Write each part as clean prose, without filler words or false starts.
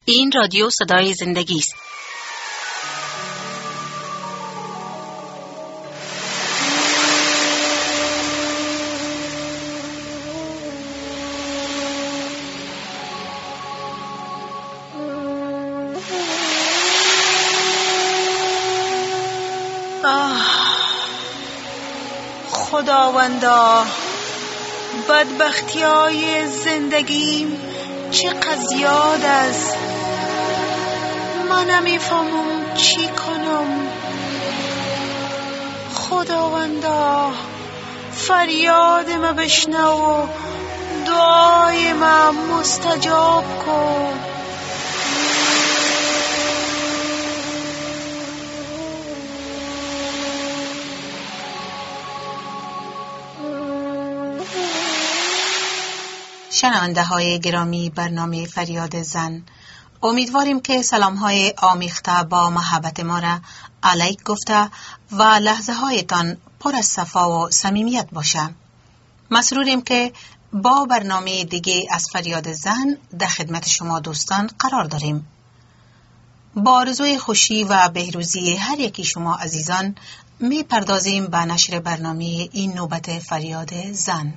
این رادیو صدای زندگی است. خداوندا، بدبختی‌های زندگیم چقدر زیاد است. من نمیفهمم چی کنم. خداوندا، فریاد ما بشنو و دعای ما مستجاب کن. شنونده های گرامی برنامه فریاد زن، امیدواریم که سلام های آمیخته با محبت ما را علیک گفته و لحظه هایتان پر از صفا و صمیمیت باشه. مسروریم که با برنامه دیگه از فریاد زن در خدمت شما دوستان قرار داریم. با آرزوی خوشی و بهروزی هر یکی شما عزیزان می پردازیم به نشر برنامه این نوبت فریاد زن.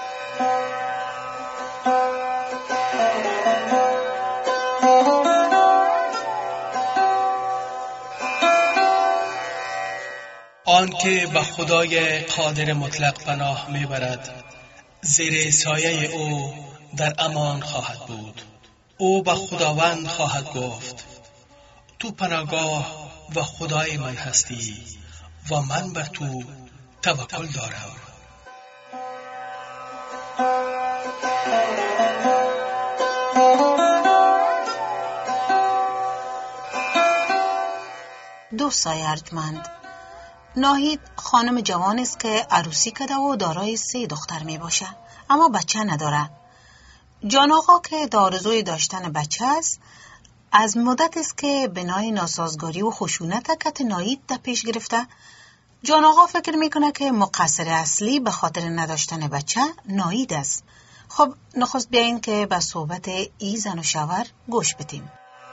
آن که به خدای قادر مطلق پناه میبرد زیر سایه او در امان خواهد بود. او به خداوند خواهد گفت تو پناهگاه و خدای من هستی و من بر تو توکل دارم. دوستای ارجمند، ناهید خانم جوان است که عروسی کرده و دارای 3 دختر می باشه، اما بچه نداره. جان آقا که آرزوی داشتن بچه است، از مدت است که بنای ناسازگاری و خشونت کت ناهید در پیش گرفته. جان آقا فکر میکنه که مقصر اصلی به خاطر نداشتن بچه ناهید است. خب نخست بیاین که به صحبت ای زن و شوهر گوش بدیم.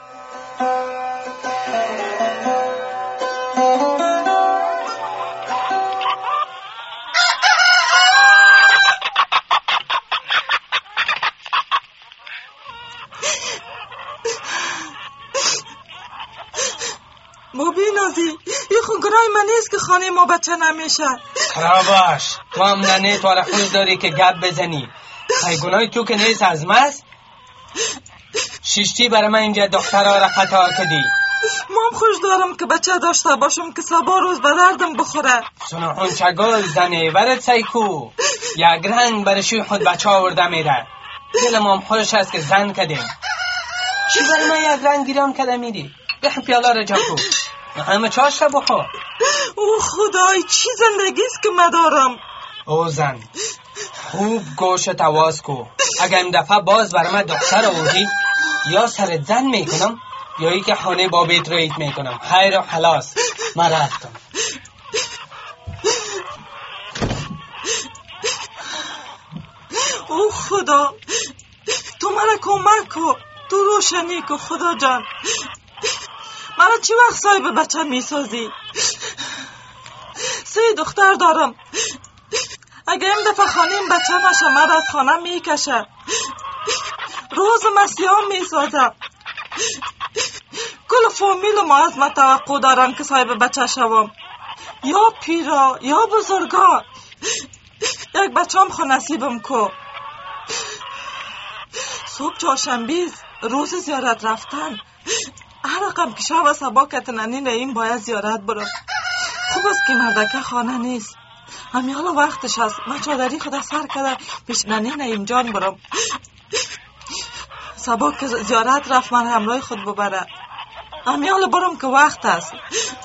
نازی، یه خونگرای من نیست که خانه ما بچه نمیشه. خراباش، تو هم ننه تو را خوش داری که گپ بزنی. ای گناهی تو که نیست از ماست. شیشتی برای من اینجا دخترها را قطار کدی. مام خوش دارم که بچه داشته باشم که سبا روز به دردم بخوره. سنوحون چگل زنه ورد سیکو یک رنگ برشوی خود بچه آورده میره. دل مام خوش است که زن کدیم. چی برای من یک رنگ گیرم کده میدی؟ بخی پیالا را جا کو همه چاش را بخو. او خدای، چی زندگیست که مدارم. او زن خوب گوشت آواز کو. اگر این دفعه باز برای من دختر آوردی یا سر زن میکنم یا ای که خانه با بیت رویت میکنم. خیر و خلاص، من رفتم. او خدا، تو مرا کمک کو، تو روشنی کو خدا جان. مرا چی وقت صاحب بچه میسازی؟ 3 دختر دارم. اگه این دفعه خانه این بچه نشه مرا از خانه میکشه. روز مسیحا میسازه. کل فامیل ما از من توقع دارن که صاحب بچه شوم، یا پیرا یا بزرگا. یک بچه هم خو نصیبم کو. صبح چهارشنبه روز زیارت رفتن. هر رقم که شب و صبا کتنانی این باید زیارت برم. خوب است که مردکه خانه نیست. همیالا وقتش هست. من چادری خدا سر کرده پیش ننین جان برم. صبا که زیارت رفت من همراه خود ببره. همیالا برم که وقت هست.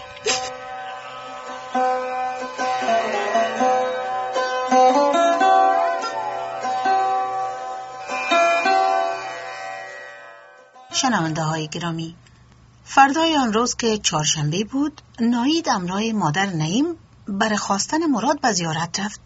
شنونده های گرامی، فردای آن روز که چهارشنبه بود، ناهید همراه مادر نعیم برای خواستن مراد به زیارت رفت.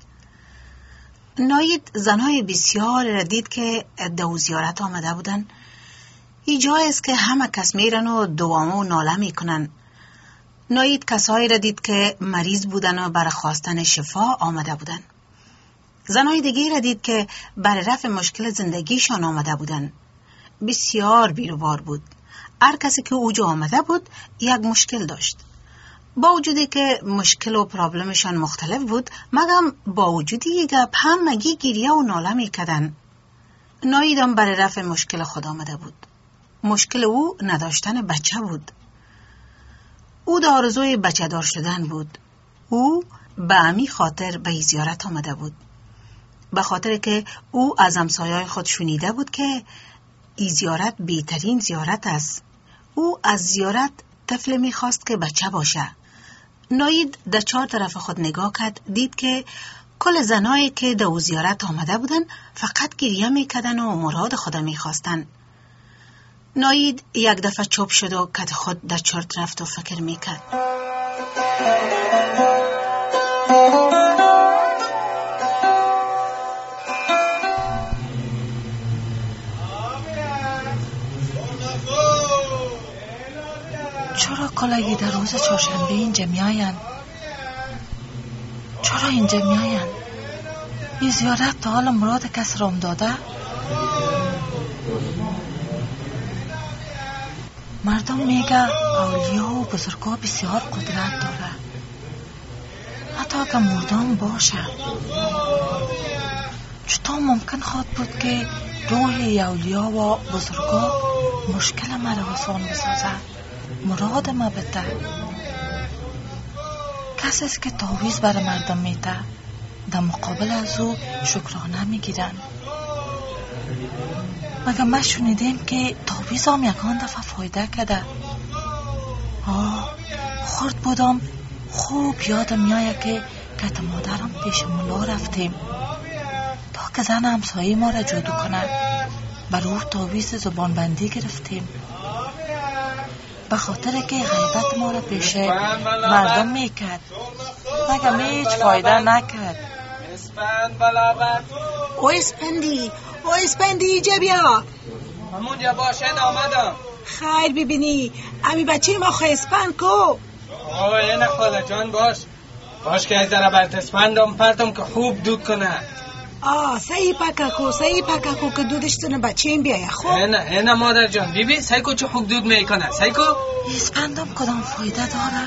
ناهید زنهای بسیار را دید که دو زیارت آمده بودن. ای جای است که همه کس میرن و دوامه و ناله میکنن. نایید کسایی را دید که مریض بودن و برای خواستن شفا آمده بودن. زنای دیگه را دید که برای رفع مشکل زندگیشان آمده بودن. بسیار بیروبار بود. هر کسی که اوجا آمده بود یک مشکل داشت. با وجودی که مشکل و پرابلمشان مختلف بود، مگم با وجودی یک گپ همگی گریه و ناله میکردن. ناییدم برای رفع مشکل خود آمده بود. مشکل او نداشتن بچه بود. او در آرزوی بچه دار شدن بود. او به امی خاطر به زیارت آمده بود. به خاطر که او از همسایه‌های خود شنیده بود که ای زیارت بهترین زیارت است. او از زیارت طفل میخواست که بچه باشه. نایید در 4 طرف خود نگاه کرد، دید که کل زنایی که در زیارت آمده بودن فقط گریه میکردن و مراد خود میخواستن. نایید یک دفعه چوب شد و کت خود در 4 طرف تو فکر میکرد. چرا کلاگی در روز چهارشنبه اینجا میاین؟ چرا اینجا میاین؟ این زیارت تا حال مراد کس رام داده؟ مردم میگه اولیا و بزرگا بسیار قدرت داره، حتی اگه مردم باشه. چطور ممکن خواهد بود که روح اولیا و بزرگا مشکل مرا آسان بسازه، مراد ما بده؟ کسی است که تعویض برای مردم میده، در مقابل از او شکرانه میگیرن. مگه ما شنیدیم که تعویض هم یکان دفعه فایده کرده؟ خورد بودم خوب یادم میایه که کت مادرم پیش ملا رفتیم تا که زن همسایه ما را جادو کنه. بر او تعویض زبان بندی گرفتیم به خاطر که غیبت ما را پیش مردم میکرد. مگه هیچ فایده نکرد؟ او اسپندی ایجا بیا. همونجا باشه آمدم. خیر ببینی امی بچه ما خواه اسپند کو. اینه خاله جان باش که از ذره برد اسپندم پرتم که خوب دود کنه. سعی پککو که دودش تونه بچه این بیایه. خوب اینه مادر جان بیبی سعی چه خوب دود میکنه. سعی کو اسپندم کدام فایده داره؟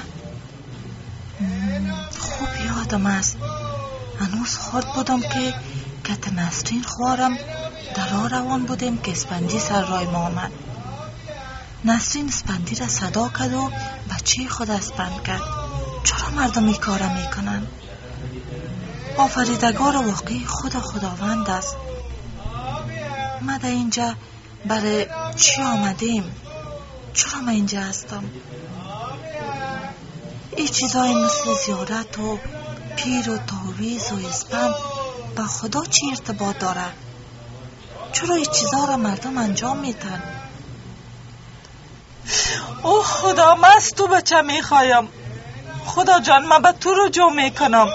خوب یادم است هنوز خورد بودم که کت نسرین خوارم در راه روان بودیم که اسپندی سر رای ما آمد. نسرین اسپندی را صدا کرد و بچه خود اسپند کرد. چرا مردم این کارا میکنن؟ آفریدگار واقعی خداوند است. ما در اینجا برای چی آمدیم؟ چرا من اینجا هستم؟ این چیزای مثل زیارت و پیر و تعویض و اسپند با خدا چی ارتباط داره؟ چرا این چیزا را مردم انجام میتن؟ او خدا من از تو بچه میخوایم. خدا جان من به تو رجوع میکنم.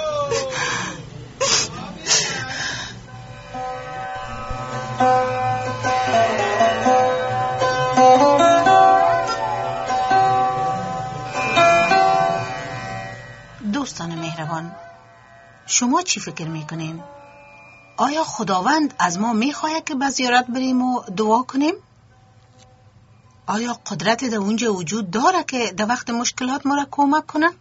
دوستان مهربان، شما چی فکر میکنین؟ آیا خداوند از ما میخواهد که به زیارت بریم و دعا کنیم؟ آیا قدرت در اونجا وجود داره که در وقت مشکلات ما را کمک کنه؟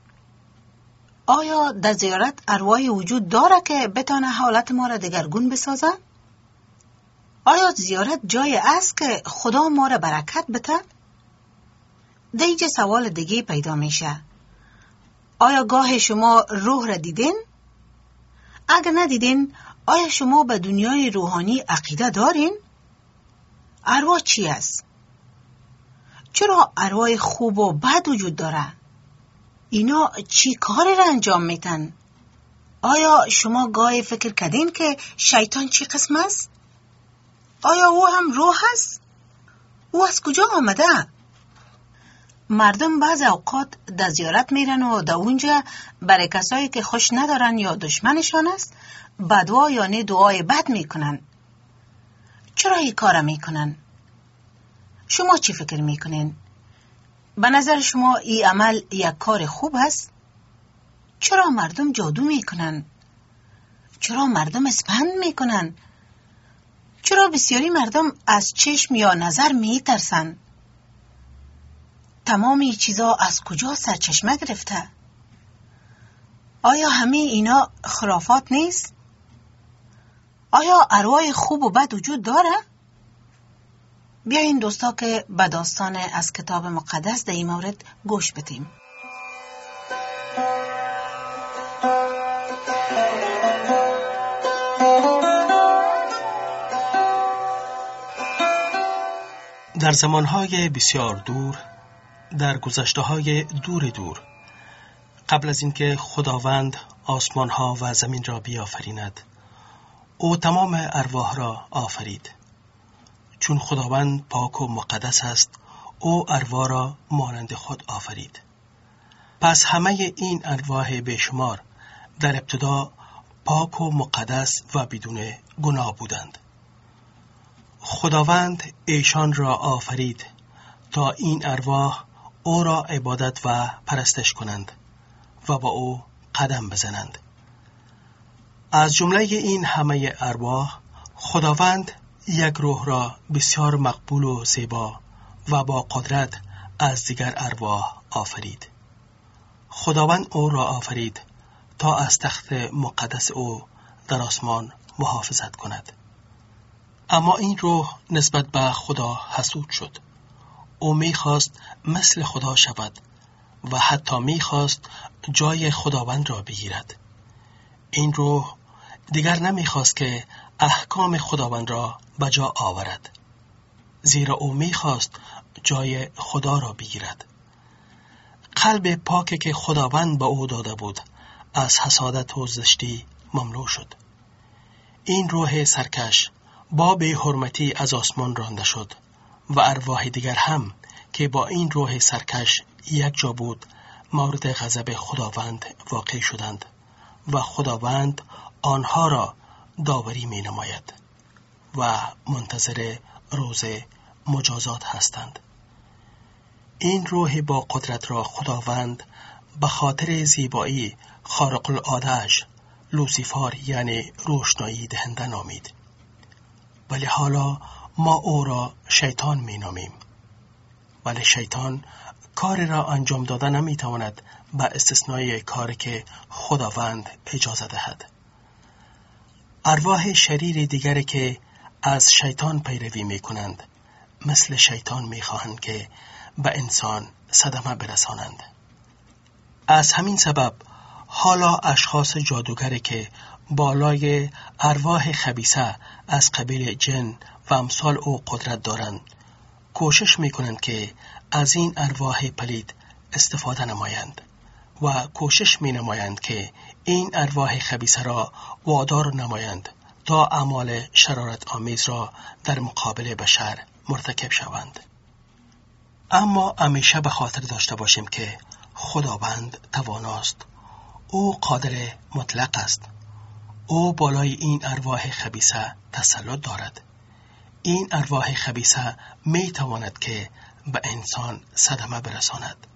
آیا در زیارت ارواحی وجود داره که بتانه حالت ما را دگرگون بسازه؟ آیا زیارت جای است که خدا ما را برکت بده؟ دیگه سوال دیگه پیدا میشه. آیا گاه شما روح را دیدین؟ اگر ندیدین، آیا شما به دنیای روحانی عقیده دارین؟ ارواح چی است؟ چرا ارواح خوب و بد وجود داره؟ اینا چی کاری را انجام میتن؟ آیا شما گاهی فکر کردین که شیطان چی قسم است؟ آیا او هم روح است؟ او از کجا آمده؟ مردم بعض اوقات در زیارت میرن و در اونجا برای کسایی که خوش ندارن یا دشمنشان است بدوا یعنی دعای بد میکنن. چرا این کار میکنن؟ شما چی فکر میکنین؟ به نظر شما این عمل یک کار خوب است؟ چرا مردم جادو میکنن؟ چرا مردم اسپند میکنن؟ چرا بسیاری مردم از چشم یا نظر میترسن؟ تمام این چیزا از کجا سرچشمه گرفته؟ آیا همه اینا خرافات نیست؟ آیا ارواح خوب و بد وجود داره؟ بیاین دوستا که به داستان از کتاب مقدس در این مورد گوش بدیم. در زمانهای بسیار دور، در گذشته‌های دور قبل از اینکه خداوند آسمان‌ها و زمین را بیافریند، او تمام ارواح را آفرید. چون خداوند پاک و مقدس است، او ارواح را مانند خود آفرید. پس همه این ارواح بیشمار در ابتدا پاک و مقدس و بدون گناه بودند. خداوند ایشان را آفرید تا این ارواح او را عبادت و پرستش کنند و با او قدم بزنند. از جمله این همه ارواح، خداوند یک روح را بسیار مقبول و زیبا و با قدرت از دیگر ارواح آفرید. خداوند او را آفرید تا از تخت مقدس او در آسمان محافظت کند. اما این روح نسبت به خدا حسود شد. او میخواست مثل خدا شود و حتی میخواست جای خداوند را بگیرد. این روح دیگر نمیخواست که احکام خداوند را به جا آورد، زیرا او میخواست جای خدا را بگیرد. قلب پاکی که خداوند به او داده بود از حسادت و زشتی مملو شد. این روح سرکش با بی‌حرمتی از آسمان رانده شد و ارواح دیگر هم که با این روح سرکش یک جا بود مورد غضب خداوند واقع شدند و خداوند آنها را داوری می نماید و منتظر روز مجازات هستند. این روح با قدرت را خداوند به خاطر زیبایی خارق العاده‌اش لوسیفر یعنی روشنایی دهنده نامید. ولی حالا ما او را شیطان می نامیم. ولی شیطان کاری را انجام داده نمی تواند به استثنای کاری که خداوند اجازه دهد. ارواح شریر دیگری که از شیطان پیروی می کنند مثل شیطان می خواهند که به انسان صدمه برسانند. از همین سبب حالا اشخاص جادوگری که بالای ارواح خبیثه از قبیل جن و امثال او قدرت دارند کوشش می کنند که از این ارواح پلید استفاده نمایند و کوشش می نمایند که این ارواح خبیثه را وادار نمایند تا اعمال شرارت آمیز را در مقابل بشر مرتکب شوند. اما همیشه به خاطر داشته باشیم که خداوند تواناست. او قادر مطلق است. او بالای این ارواح خبیثه تسلط دارد. این ارواح خبیثه می تواند که به انسان صدمه برساند.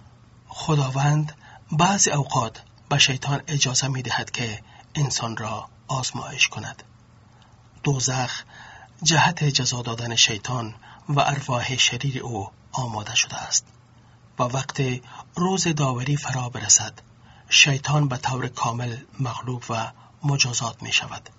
خداوند بعضی اوقات به شیطان اجازه می دهد که انسان را آزمایش کند. دوزخ جهت جزا دادن شیطان و ارواح شریر او آماده شده است و وقت روز داوری فرا برسد شیطان به طور کامل مغلوب و مجازات می شود.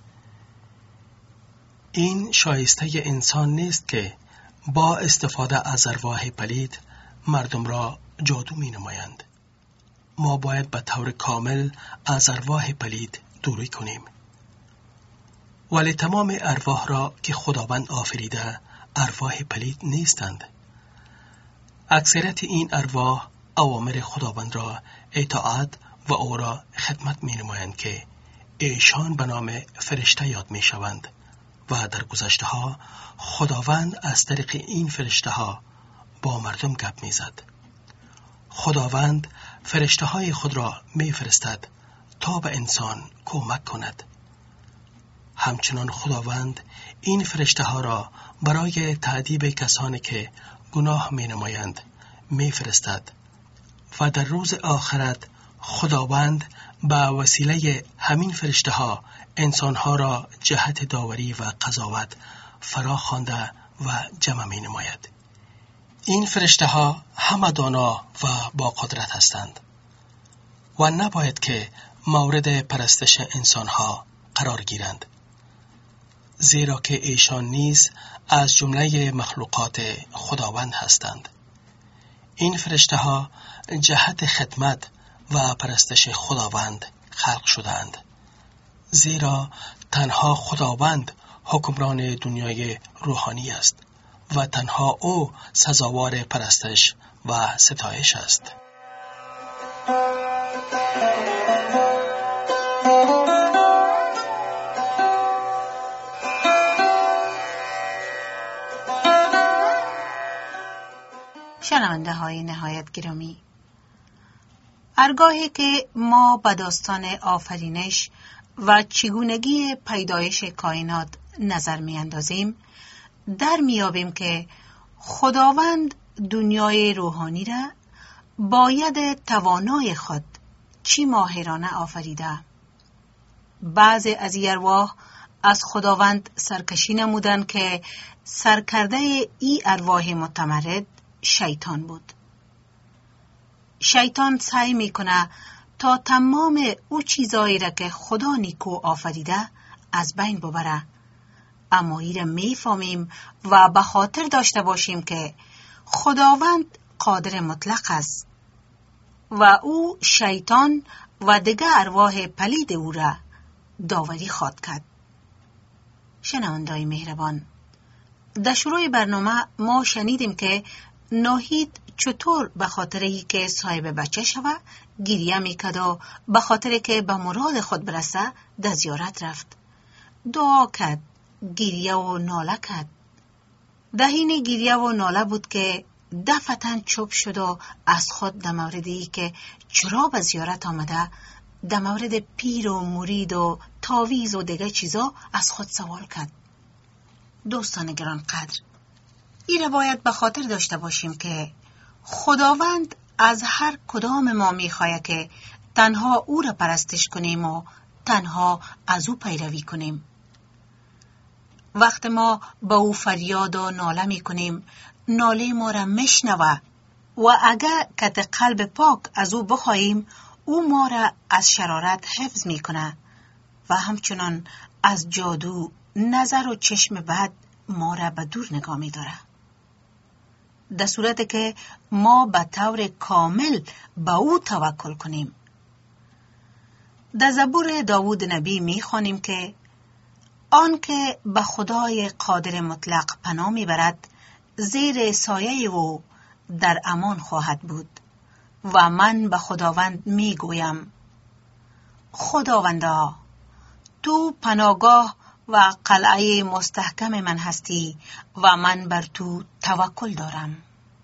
این شایسته انسان نیست که با استفاده از ارواح پلید مردم را جادو می نمایند. ما باید به طور کامل از ارواح پلید دوری کنیم. ولی تمام ارواح را که خداوند آفریده ارواح پلید نیستند. اکثریت این ارواح اوامر خداوند را اطاعت و او را خدمت می نمایند که ایشان به نام فرشته یاد می شوند و در گذشته ها خداوند از طریق این فرشته ها با مردم گپ می زد. خداوند فرشته های خود را می فرستد تا به انسان کمک کند. همچنان خداوند این فرشته ها را برای تعذیب کسانی که گناه می نمایند می فرستد و در روز آخرت خداوند به وسیله همین فرشته ها انسان ها را جهت داوری و قضاوت فرا خوانده و جمع می نماید. این فرشته ها همه دانا و با قدرت هستند و نباید که مورد پرستش انسان ها قرار گیرند، زیرا که ایشان نیز از جمله مخلوقات خداوند هستند. این فرشته ها جهت خدمت و پرستش خداوند خلق شدند، زیرا تنها خداوند حکمران دنیای روحانی است و تنها او سزاوار پرستش و ستایش است. شنونده های نهایت گرامی، هرگاهی که ما به داستان آفرینش و چگونگی پیدایش کائنات نظر می اندازیم، در میابیم که خداوند دنیای روحانی را باید توانای خود چی ماهرانه آفریده. بعضی از ارواح از خداوند سرکشی نمودند که سرکرده ای ارواح متمرد شیطان بود. شیطان سعی میکنه تا تمام او چیزایی را که خدا نیکو آفریده از بین ببره، اما ای را میفهمیم و به خاطر داشته باشیم که خداوند قادر مطلق است و او شیطان و دیگر ارواح پلید او را داوری خواد کرد. شنونده‌های مهربان، در شروع برنامه ما شنیدیم که ناهید چطور به خاطر ای که صاحب بچه شوه گریه میکرد و به خاطر که به مراد خود برسه در زیارت رفت. دعا کرد، گریه و ناله کرد. در حین گریه و ناله بود که دفعتاً چوب شد و از خود در مورد ای که چرا به زیارت آمده، در مورد پیر و مرید و تاویز و دیگه چیزا از خود سوال کرد. دوستان گرانقدر، این را باید به خاطر داشته باشیم که خداوند از هر کدام ما میخواهد که تنها او را پرستش کنیم و تنها از او پیروی کنیم. وقت ما با او فریاد و ناله میکنیم، ناله ما را میشنوه و اگر کت قلب پاک از او بخواهیم، او ما را از شرارت حفظ میکنه و همچنان از جادو، نظر و چشم بد ما را به دور نگاه می‌داره. در صورت که ما به طور کامل به او توکل کنیم. در زبور داوود نبی می‌خوانیم که آن که به خدای قادر مطلق پناه می‌برد، زیر سایه او در امان خواهد بود. و من به خداوند میگویم خداوندا، تو پناهگاه و قلعه مستحکم من هستی و من بر تو توکل دارم.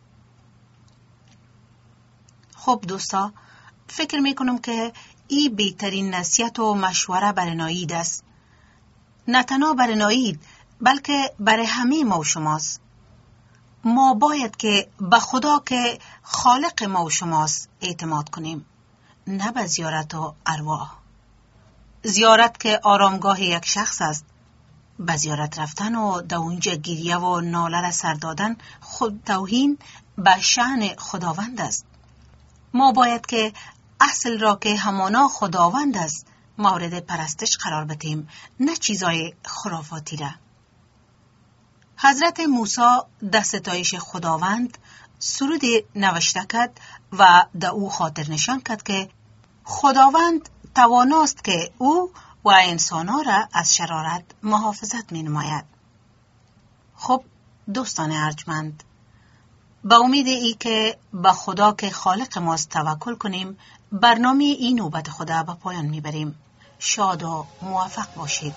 خب دوستا، فکر میکنم که این بهترین نصیحت و مشوره برای ناهید است. نه تنها برای ناهید بلکه برای همه ما و شماست. ما باید که به خدا که خالق ما و شماست اعتماد کنیم، نه به زیارت و ارواح. زیارت که آرامگاه یک شخص است، به زیارت رفتن و در اونجا گریه و ناله را سر دادن خود توهین به شأن خداوند است. ما باید که اصل را که همانا خداوند است مورد پرستش قرار بدیم، نه چیزای خرافاتی را. حضرت موسی در ستایش خداوند سرود نوشته کرد و در او خاطر نشان کرد که خداوند تواناست که او و انسانها را از شرارت محافظت می نماید. خب دوستان ارجمند، با امید ای که به خدا که خالق ماست توکل کنیم، برنامه این نوبت خدا به پایان می بریم. شاد و موفق باشید.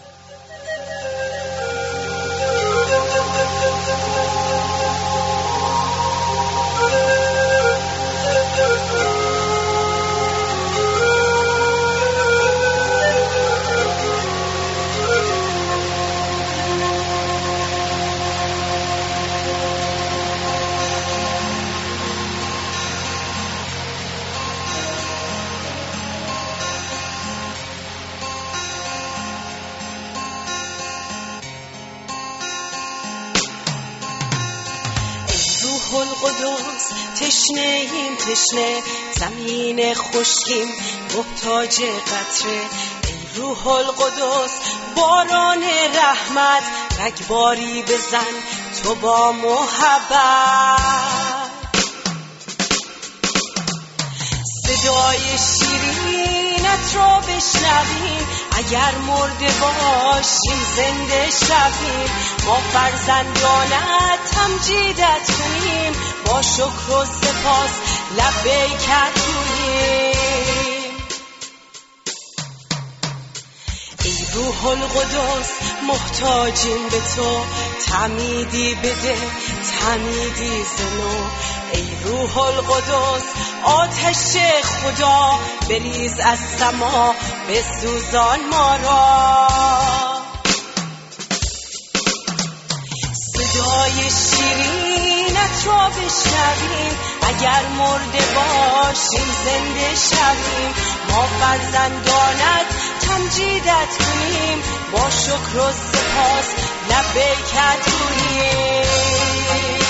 القدس تشنه‌ایم تشنه، زمین خشکیم محتاج قطره. ای روح القدس باران رحمت، رگباری بزن تو با محبت. صدای شیرینت را بشنویم، اگر مرده باشیم زنده شویم. ما فرزندانت تمجیدت کنیم، با شکر و سپاس لبیکت گوییم. ای روح القدس محتاجیم به تو، تعمیدی بده تعمیدی زنو. ای روح القدس آتش خدا بریز از سما، بسوزان ما را. صدای شیرینت را بشنویم، اگر مرده باشیم زنده شویم. ما فرزندانت تمجیدت کنیم، با شکر و سپاس لبیکت گوییم.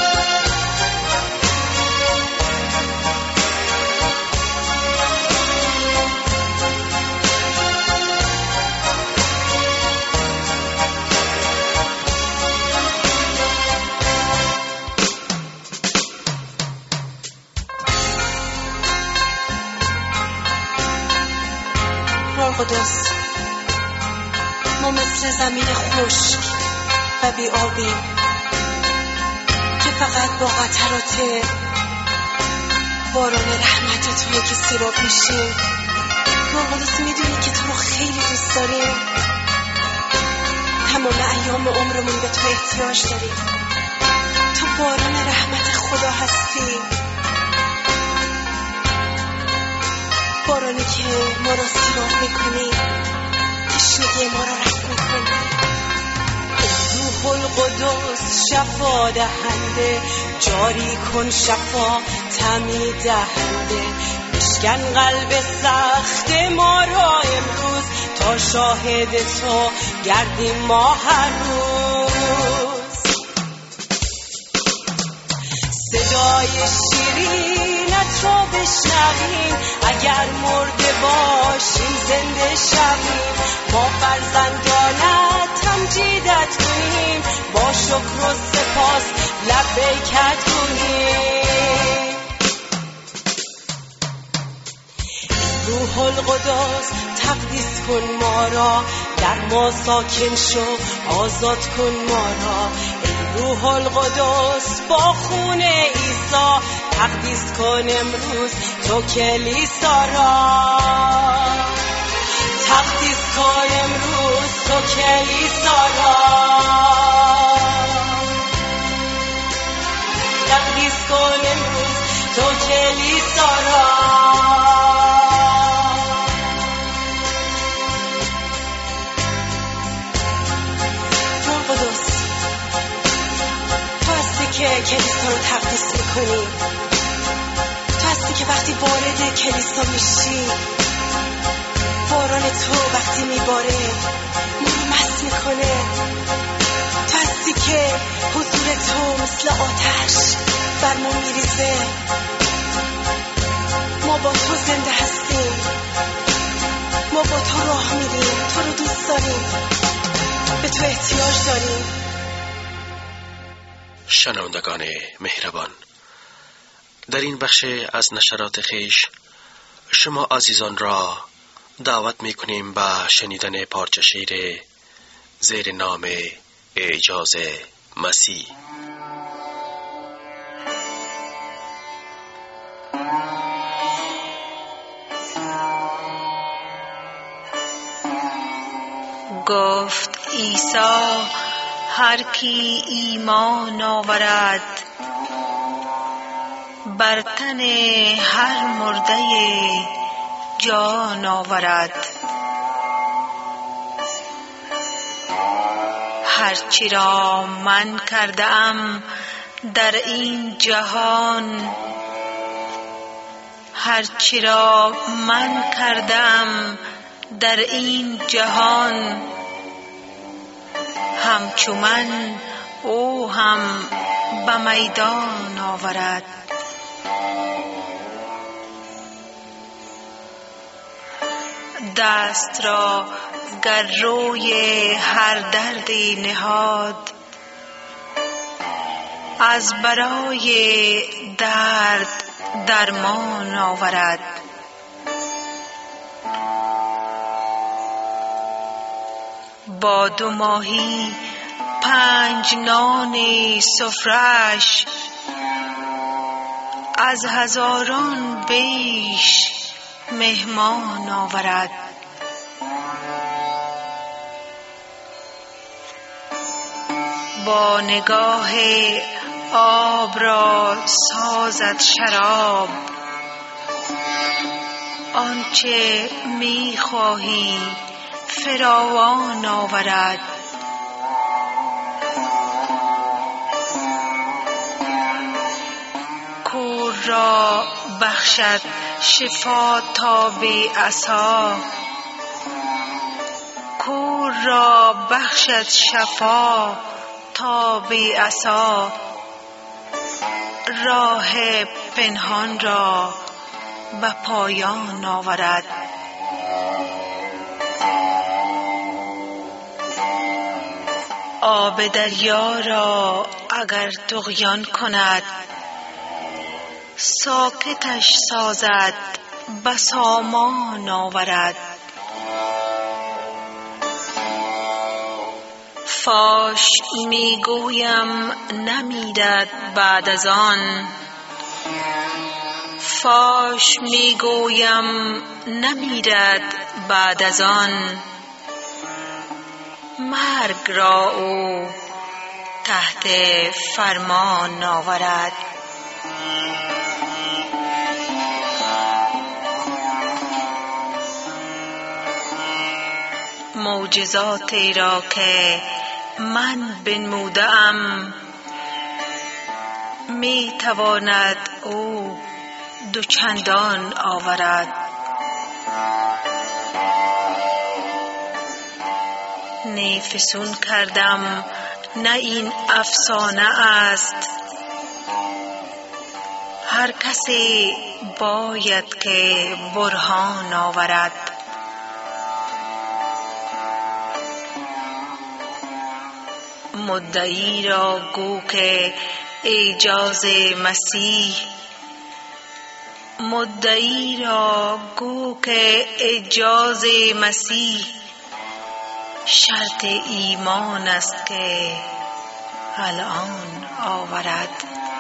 قدس ما مثل زمین خشک و بی آبیم که فقط با قطرات باران رحمت توی که سیراب میشیم. روح قدس میدونی که تو رو خیلی دوست داریم، تمام ایام عمرمون به تو احتیاج داریم. تو باران رحمت خدا هستی، بارانی که ما را سیراب میکنی، تشنگی ما را رفع میکنی. روح القدس شفا دهنده، جاری کن شفا تعمید دهنده. بشکن قلب سخت ما را امروز، تا شاهد تو گردیم ما هر روز. صدای شیرینت را بشنویم، اگر مرده باشیم زنده شویم. ما فرزندانت تمجیدت کنیم، با شکر و سپاس لبیکت کنیم. روح القدس تقدیس کن ما را، در ما ساکن شو آزاد کن ما را. ای روح القدس با خون عیسی تقدیس کن امروز تو کلیسا را. تقدیس کن امروز تو کلیسا را. تقدیس کن امروز تو کلیسا را. روح قدس تو هستی که کلیسا رو تقدیس میکنی، تو هستی که وقتی وارد کلیسا میشی، باران تو وقتی میباره ما رو مست میکنه. تو هستی که حضور تو مثل آتش بر ما میریزه. ما با تو زنده هستیم، ما با تو راه میریم، تو رو دوست داریم، به تو احتیاج داریم. شنوندگان مهربان، در این بخش از نشرات خویش شما عزیزان را دعوت میکنیم به شنیدن پارچه شعر زیر نام اعجاز مسیح. گفت عیسی هر کی ایمان آورد، بر تن هر مرده جان آورد. هرچی را من کردم در این جهان، هرچی را من کردم در این جهان، همچو من او هم به میدان آورد. دست را گر روی هر دردی نهاد، از برای درد درمان آورد. با 2 ماهی 5 نان سفره‌اش، از هزاران بیش مهمان آورد. با نگاه آب را سازد شراب، آنچه می‌خواهی فراوان آورد. کور را بخشد شفا تا بی عصا، کور را بخشد شفا تا بی عصا. راه پنهان را به پایان آورد. آب دریا را اگر طغیان کند، ساکتش سازد به سامان آورد. فاش میگویم نمیرد بعد از آن، فاش میگویم نمیرد بعد از آن. مرگ را او تحت فرمان آورد. معجزاتی را که من بنموده‌ام، می تواند او 2 چندان آورد. نی فسون کردم نه این افسانه است، هر کسی باید که برهان آورد. مدعی را گو که اعجاز مسیح، مدعی را گو که اعجاز مسیح شرط ایمان است که الان آورد.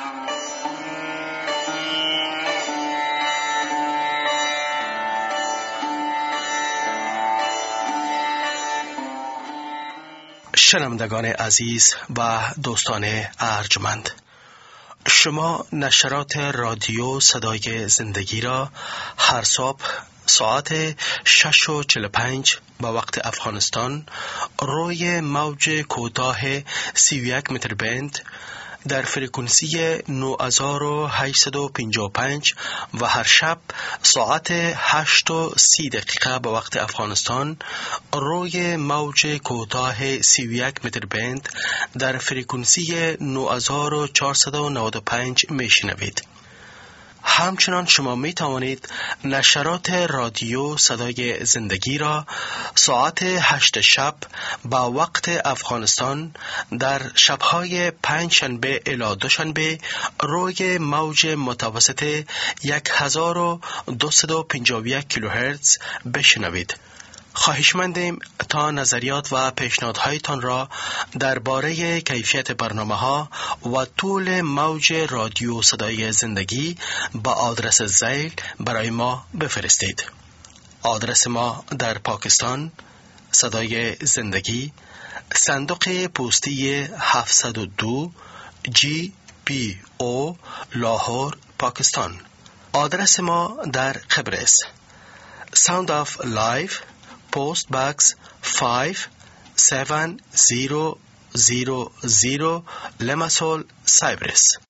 شنوندگان عزیز و دوستان ارجمند، شما نشرات رادیو صدای زندگی را هر صبح ساعت 6:45 به وقت افغانستان روی موج کوتاه 31 متر بند در فرکانسی 9855 و هر شب ساعت 8:30 به وقت افغانستان روی موج کوتاه 31 متر بند در فرکانسی 9495 میشنوید. همچنان شما می توانید نشرات رادیو صدای زندگی را ساعت 8 شب با وقت افغانستان در شبهای 5 شنبه الی دوشنبه روی موج متوسط 1251 کیلوهرتز بشنوید. خواهشمندیم تا نظریات و پیشنهادهایتان را درباره کیفیت برنامه‌ها و طول موج رادیو صدای زندگی با آدرس ذیل برای ما بفرستید. آدرس ما در پاکستان، صدای زندگی، صندوق پستی 702 GPO لاهور، پاکستان. آدرس ما در قبرس، Sound of Life Post Box 5700 Limassol, Cyprus.